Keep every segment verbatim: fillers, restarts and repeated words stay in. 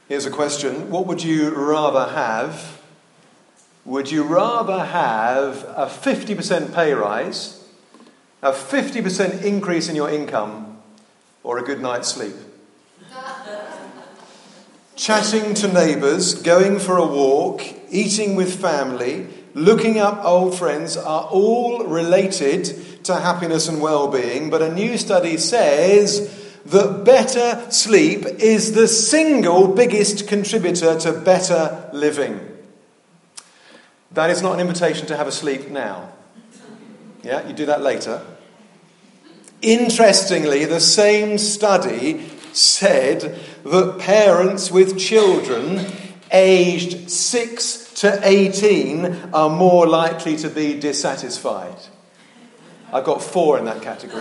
Here's a question. What would you rather have? Would you rather have a fifty percent pay rise, a fifty percent increase in your income, or a good night's sleep? Chatting to neighbours, going for a walk, eating with family, looking up old friends are all related to happiness and well-being, but a new study says that better sleep is the single biggest contributor to better living. That is not an invitation to have a sleep now. Yeah, you do that later. Interestingly, the same study said that parents with children aged six to eighteen are more likely to be dissatisfied. I've got four in that category.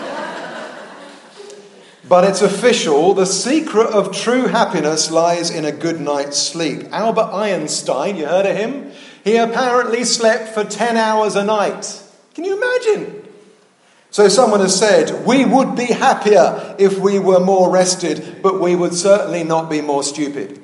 But it's official, the secret of true happiness lies in a good night's sleep. Albert Einstein, you heard of him? He apparently slept for ten hours a night. Can you imagine? So someone has said, we would be happier if we were more rested, but we would certainly not be more stupid.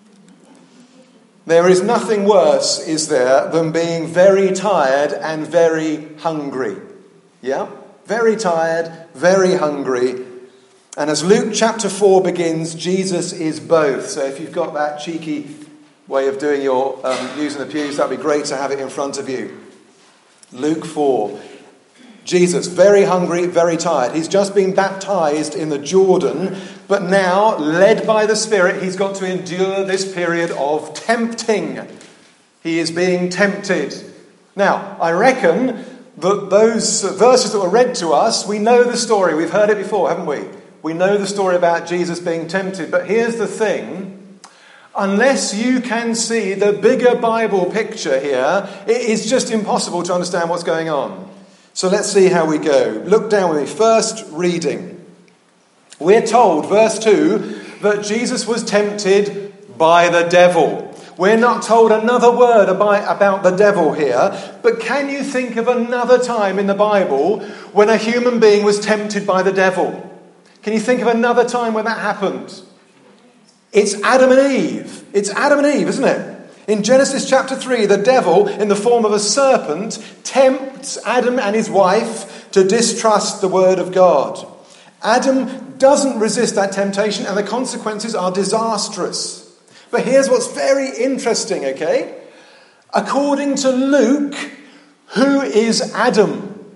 There is nothing worse, is there, than being very tired and very hungry. Yeah? Very tired, very hungry. And as Luke chapter four begins, Jesus is both. So if you've got that cheeky way of doing your um, using the pews, that'd be great to have it in front of you. Luke four. Jesus, very hungry, very tired. He's just been baptized in the Jordan, but now, led by the Spirit, he's got to endure this period of tempting. He is being tempted. Now, I reckon that those verses that were read to us, we know the story. We've heard it before, haven't we? We know the story about Jesus being tempted. But here's the thing. Unless you can see the bigger Bible picture here, it is just impossible to understand what's going on. So let's see how we go. Look down with me. First reading. We're told, verse two, that Jesus was tempted by the devil. We're not told another word about, about the devil here, but can you think of another time in the Bible when a human being was tempted by the devil? Can you think of another time when that happened? It's Adam and Eve. It's Adam and Eve, isn't it? In Genesis chapter three, the devil, in the form of a serpent, tempts Adam and his wife to distrust the word of God. Adam doesn't resist that temptation, and the consequences are disastrous. But here's what's very interesting, okay? According to Luke, who is Adam?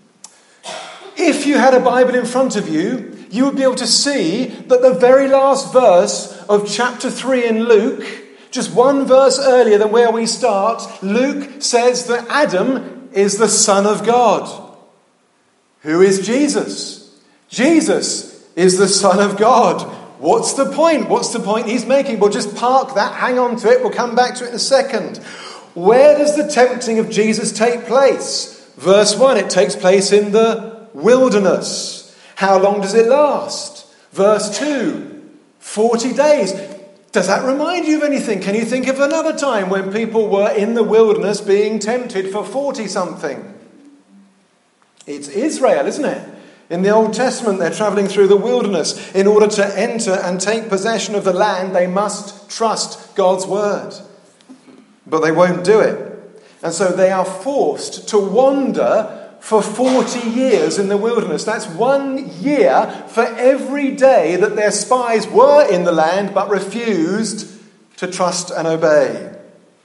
If you had a Bible in front of you, you would be able to see that the very last verse of chapter three in Luke, just one verse earlier than where we start, Luke says that Adam is the Son of God. Who is Jesus? Jesus is the Son of God. What's the point? What's the point he's making? We'll just park that, hang on to it, we'll come back to it in a second. Where does the tempting of Jesus take place? Verse one, it takes place in the wilderness. How long does it last? Verse two, forty days. Does that remind you of anything? Can you think of another time when people were in the wilderness being tempted for forty-something? It's Israel, isn't it? In the Old Testament, they're travelling through the wilderness. In order to enter and take possession of the land, they must trust God's word. But they won't do it. And so they are forced to wander for forty years in the wilderness. That's one year for every day that their spies were in the land but refused to trust and obey.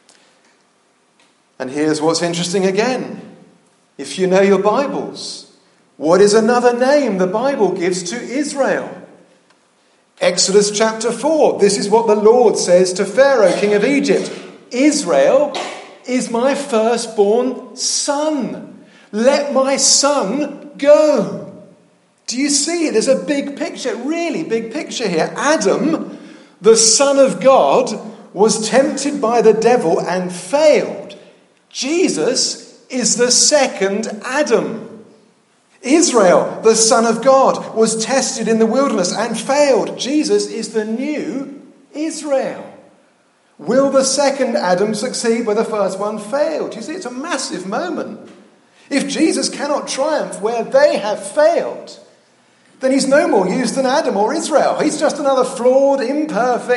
And here's what's interesting again. If you know your Bibles, what is another name the Bible gives to Israel? Exodus chapter four. This is what the Lord says to Pharaoh, king of Egypt. Israel is my firstborn son. Let my son go. Do you see? There's a big picture, really big picture here. Adam, the Son of God, was tempted by the devil and failed. Jesus is the second Adam. Israel, the Son of God, was tested in the wilderness and failed. Jesus is the new Israel. Will the second Adam succeed where the first one failed? You see, it's a massive moment. If Jesus cannot triumph where they have failed, then he's no more used than Adam or Israel. He's just another flawed, imperfect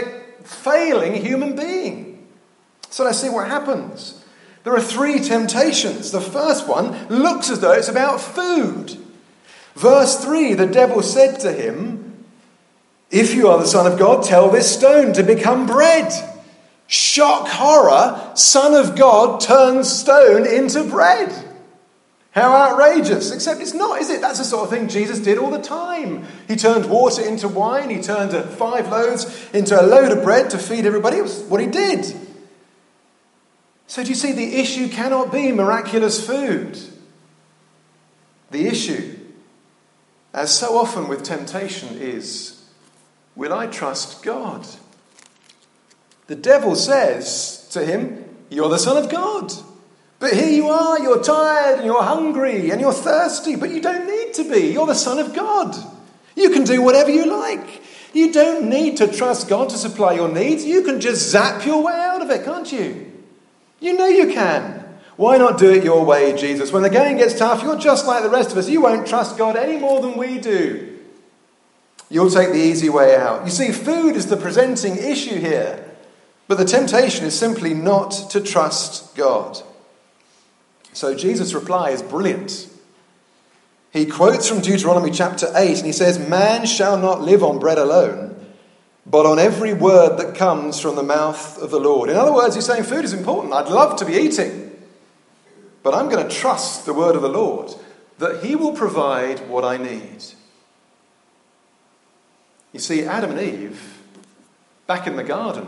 failing human being. So let's see what happens. There are three temptations. The first one looks as though it's about food. Verse three, the devil said to him, "If you are the Son of God, tell this stone to become bread." Shock, horror, Son of God turns stone into bread. How outrageous. Except it's not, is it? That's the sort of thing Jesus did all the time. He turned water into wine. He turned five loaves into a load of bread to feed everybody. It was what he did. So do you see, the issue cannot be miraculous food. The issue, as so often with temptation, is, will I trust God? The devil says to him, "You're the Son of God. But here you are, you're tired and you're hungry and you're thirsty, but you don't need to be. You're the Son of God. You can do whatever you like. You don't need to trust God to supply your needs. You can just zap your way out of it, can't you? You know you can. Why not do it your way, Jesus? When the going gets tough, you're just like the rest of us. You won't trust God any more than we do. You'll take the easy way out." You see, food is the presenting issue here, but the temptation is simply not to trust God. So Jesus' reply is brilliant. He quotes from Deuteronomy chapter eight, and he says, "Man shall not live on bread alone, but on every word that comes from the mouth of the Lord." In other words, he's saying food is important. I'd love to be eating, but I'm going to trust the word of the Lord, that he will provide what I need. You see, Adam and Eve, back in the garden,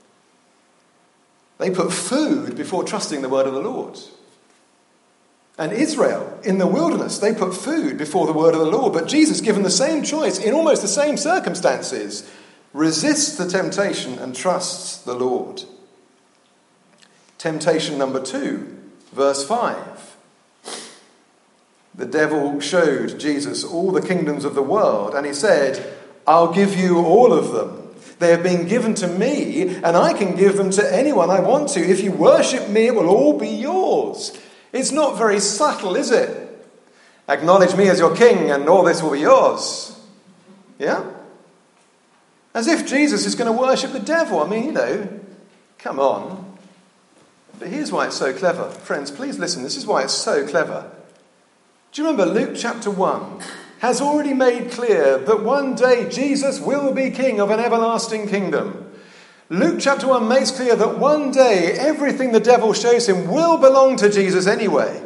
they put food before trusting the word of the Lord. And Israel, in the wilderness, they put food before the word of the Lord. But Jesus, given the same choice, in almost the same circumstances, resists the temptation and trusts the Lord. Temptation number two, verse five. The devil showed Jesus all the kingdoms of the world, and he said, "I'll give you all of them. They have been given to me, and I can give them to anyone I want to. If you worship me, it will all be yours." It's not very subtle, is it? Acknowledge me as your king and all this will be yours. Yeah? As if Jesus is going to worship the devil. I mean, you know, come on. But here's why it's so clever. Friends, please listen. This is why it's so clever. Do you remember Luke chapter one has already made clear that one day Jesus will be king of an everlasting kingdom. Luke chapter one makes clear that one day everything the devil shows him will belong to Jesus anyway.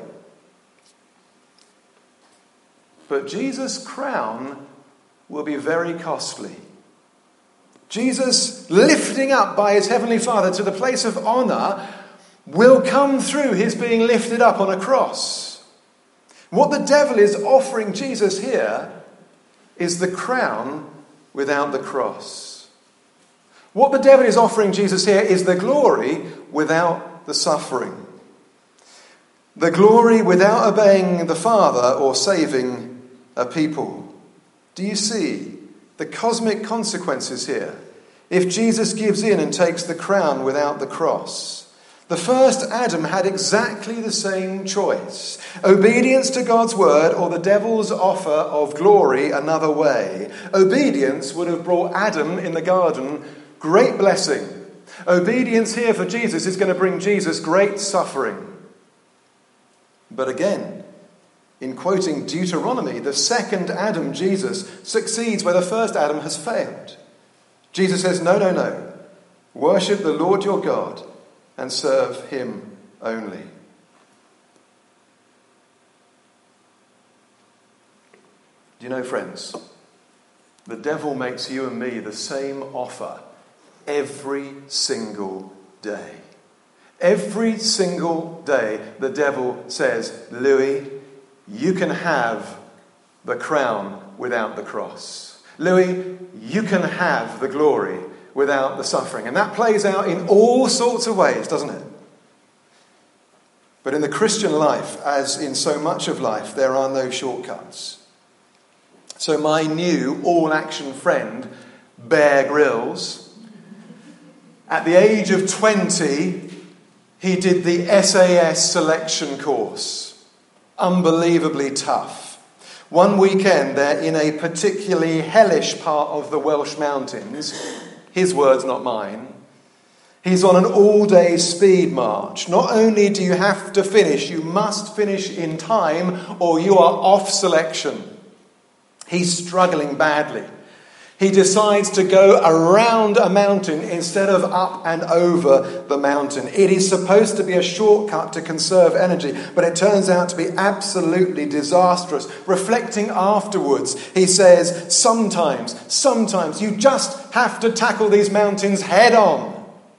But Jesus' crown will be very costly. Jesus, lifting up by his heavenly Father to the place of honour, will come through his being lifted up on a cross. What the devil is offering Jesus here is the crown without the cross. What the devil is offering Jesus here is the glory without the suffering. The glory without obeying the Father or saving a people. Do you see the cosmic consequences here? If Jesus gives in and takes the crown without the cross. The first Adam had exactly the same choice. Obedience to God's word or the devil's offer of glory another way. Obedience would have brought Adam in the garden great blessing. Obedience here for Jesus is going to bring Jesus great suffering. But again, in quoting Deuteronomy, the second Adam, Jesus, succeeds where the first Adam has failed. Jesus says, no, no, no. Worship the Lord your God and serve him only. Do you know, friends, the devil makes you and me the same offer every single day. Every single day the devil says, Louis, you can have the crown without the cross. Louis, you can have the glory without the suffering. And that plays out in all sorts of ways, doesn't it? But in the Christian life, as in so much of life, there are no shortcuts. So my new all-action friend, Bear Grylls, at the age of twenty, he did the S A S selection course. Unbelievably tough. One weekend there in a particularly hellish part of the Welsh mountains, his words, not mine. He's on an all-day speed march. Not only do you have to finish, you must finish in time or you are off selection. He's struggling badly. He decides to go around a mountain instead of up and over the mountain. It is supposed to be a shortcut to conserve energy, but it turns out to be absolutely disastrous. Reflecting afterwards, he says, sometimes, sometimes you just have to tackle these mountains head on.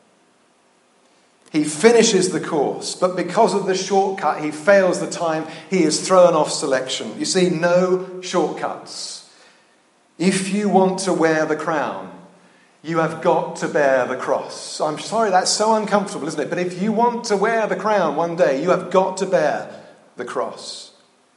He finishes the course, but because of the shortcut, he fails the time. He is thrown off selection. You see, no shortcuts. If you want to wear the crown, you have got to bear the cross. I'm sorry, that's so uncomfortable, isn't it? But if you want to wear the crown one day, you have got to bear the cross.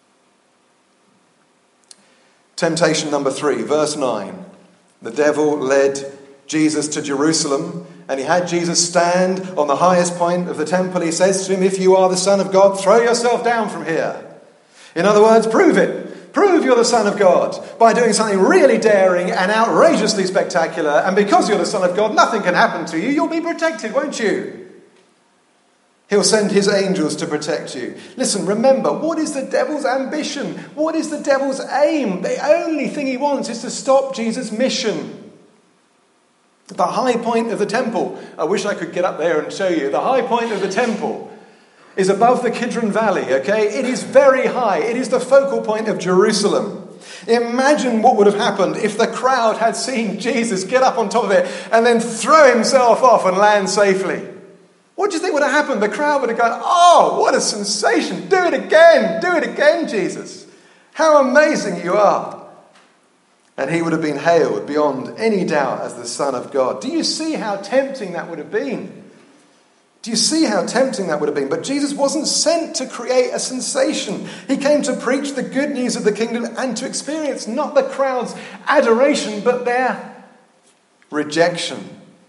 Temptation number three, verse nine. The devil led Jesus to Jerusalem, and he had Jesus stand on the highest point of the temple. He says to him, if you are the Son of God, throw yourself down from here. In other words, prove it. Prove you're the Son of God by doing something really daring and outrageously spectacular. And because you're the Son of God, nothing can happen to you. You'll be protected, won't you? He'll send his angels to protect you. Listen, remember, what is the devil's ambition? What is the devil's aim? The only thing he wants is to stop Jesus' mission. The high point of the temple, I wish I could get up there and show you. The high point of the temple is above the Kidron Valley, okay? It is very high. It is the focal point of Jerusalem. Imagine what would have happened if the crowd had seen Jesus get up on top of it and then throw himself off and land safely. What do you think would have happened? The crowd would have gone, oh, what a sensation. Do it again. Do it again, Jesus. How amazing you are. And he would have been hailed beyond any doubt as the Son of God. Do you see how tempting that would have been? Do you see how tempting that would have been? But Jesus wasn't sent to create a sensation. He came to preach the good news of the kingdom and to experience not the crowd's adoration, but their rejection.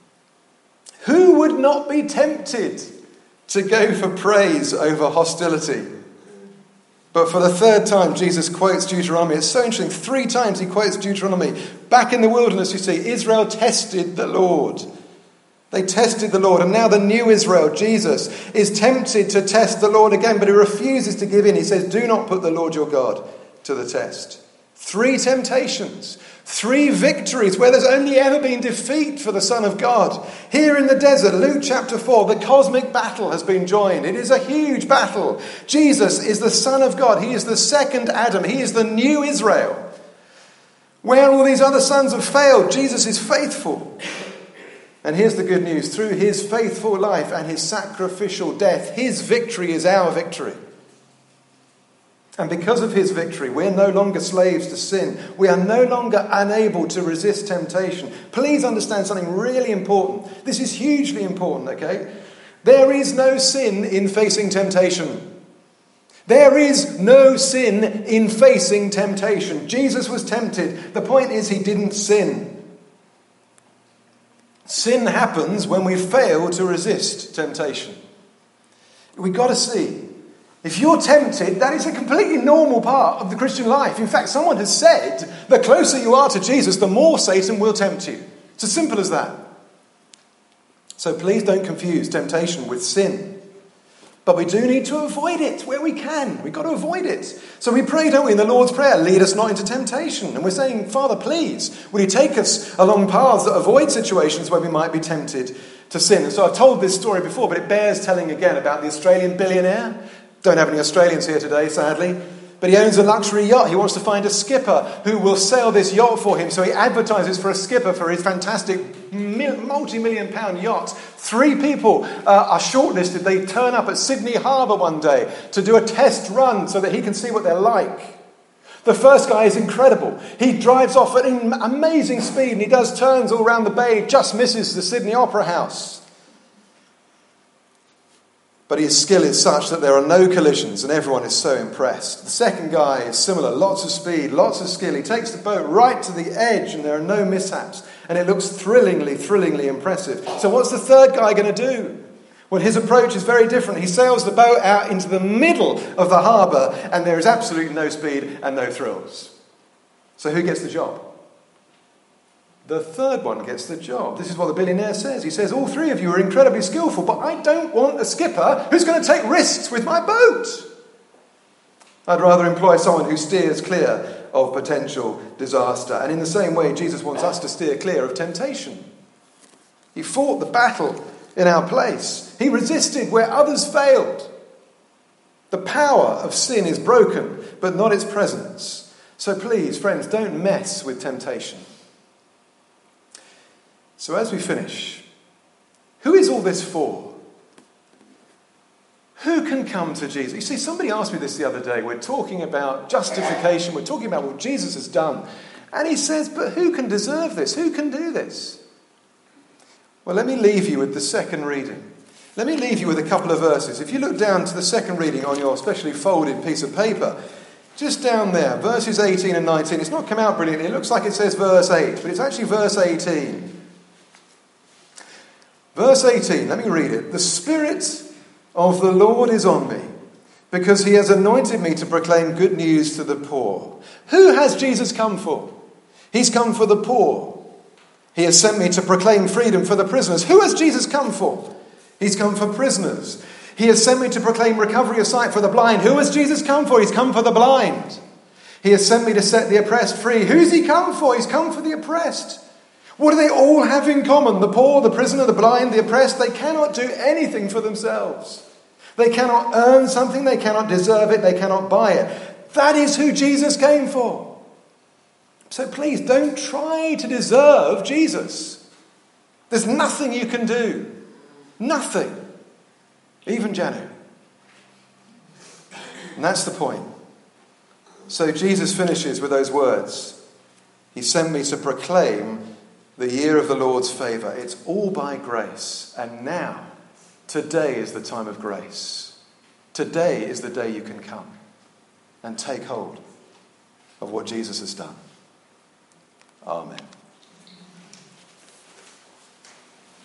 Who would not be tempted to go for praise over hostility? But for the third time, Jesus quotes Deuteronomy. It's so interesting. Three times he quotes Deuteronomy. Back in the wilderness, you see, Israel tested the Lord. They tested the Lord, and now the new Israel, Jesus, is tempted to test the Lord again, but he refuses to give in. He says, do not put the Lord your God to the test. Three temptations, three victories where there's only ever been defeat for the Son of God. Here in the desert, Luke chapter four, the cosmic battle has been joined. It is a huge battle. Jesus is the Son of God. He is the second Adam. He is the new Israel. Where all these other sons have failed, Jesus is faithful. And here's the good news. Through his faithful life and his sacrificial death, his victory is our victory. And because of his victory, we're no longer slaves to sin. We are no longer unable to resist temptation. Please understand something really important. This is hugely important, okay? There is no sin in facing temptation. There is no sin in facing temptation. Jesus was tempted. The point is he didn't sin. Sin happens when we fail to resist temptation. We've got to see. If you're tempted, that is a completely normal part of the Christian life. In fact, someone has said, the closer you are to Jesus, the more Satan will tempt you. It's as simple as that. So please don't confuse temptation with sin. But we do need to avoid it where we can. We've got to avoid it. So we pray, don't we, in the Lord's Prayer, lead us not into temptation. And we're saying, Father, please, will you take us along paths that avoid situations where we might be tempted to sin? And so I've told this story before, but it bears telling again about the Australian billionaire. Don't have any Australians here today, sadly. But he owns a luxury yacht. He wants to find a skipper who will sail this yacht for him. So he advertises for a skipper for his fantastic multi-million pound yacht. Three people uh, are shortlisted. They turn up at Sydney Harbour one day to do a test run so that he can see what they're like. The first guy is incredible. He drives off at an amazing speed and he does turns all around the bay, just misses the Sydney Opera House. But his skill is such that there are no collisions and everyone is so impressed. The second guy is similar. Lots of speed, lots of skill. He takes the boat right to the edge and there are no mishaps. And it looks thrillingly, thrillingly impressive. So what's the third guy going to do? Well, his approach is very different. He sails the boat out into the middle of the harbour and there is absolutely no speed and no thrills. So who gets the job? The third one gets the job. This is what the billionaire says. He says, all three of you are incredibly skillful, but I don't want a skipper who's going to take risks with my boat. I'd rather employ someone who steers clear of potential disaster. And in the same way, Jesus wants us to steer clear of temptation. He fought the battle in our place. He resisted where others failed. The power of sin is broken, but not its presence. So please, friends, don't mess with temptation. So as we finish, who is all this for? Who can come to Jesus? You see, somebody asked me this the other day. We're talking about justification. We're talking about what Jesus has done. And he says, but who can deserve this? Who can do this? Well, let me leave you with the second reading. Let me leave you with a couple of verses. If you look down to the second reading on your specially folded piece of paper, just down there, verses eighteen and nineteen. It's not come out brilliantly. It looks like it says verse eight, but it's actually verse eighteen. Verse eighteen, let me read it. The Spirit of the Lord is on me, because he has anointed me to proclaim good news to the poor. Who has Jesus come for? He's come for the poor. He has sent me to proclaim freedom for the prisoners. Who has Jesus come for? He's come for prisoners. He has sent me to proclaim recovery of sight for the blind. Who has Jesus come for? He's come for the blind. He has sent me to set the oppressed free. Who's he come for? He's come for the oppressed. What do they all have in common? The poor, the prisoner, the blind, the oppressed. They cannot do anything for themselves. They cannot earn something. They cannot deserve it. They cannot buy it. That is who Jesus came for. So please don't try to deserve Jesus. There's nothing you can do. Nothing. Even Janu. And that's the point. So Jesus finishes with those words. He sent me to proclaim the year of the Lord's favour. It's all by grace. And now, today is the time of grace. Today is the day you can come and take hold of what Jesus has done. Amen.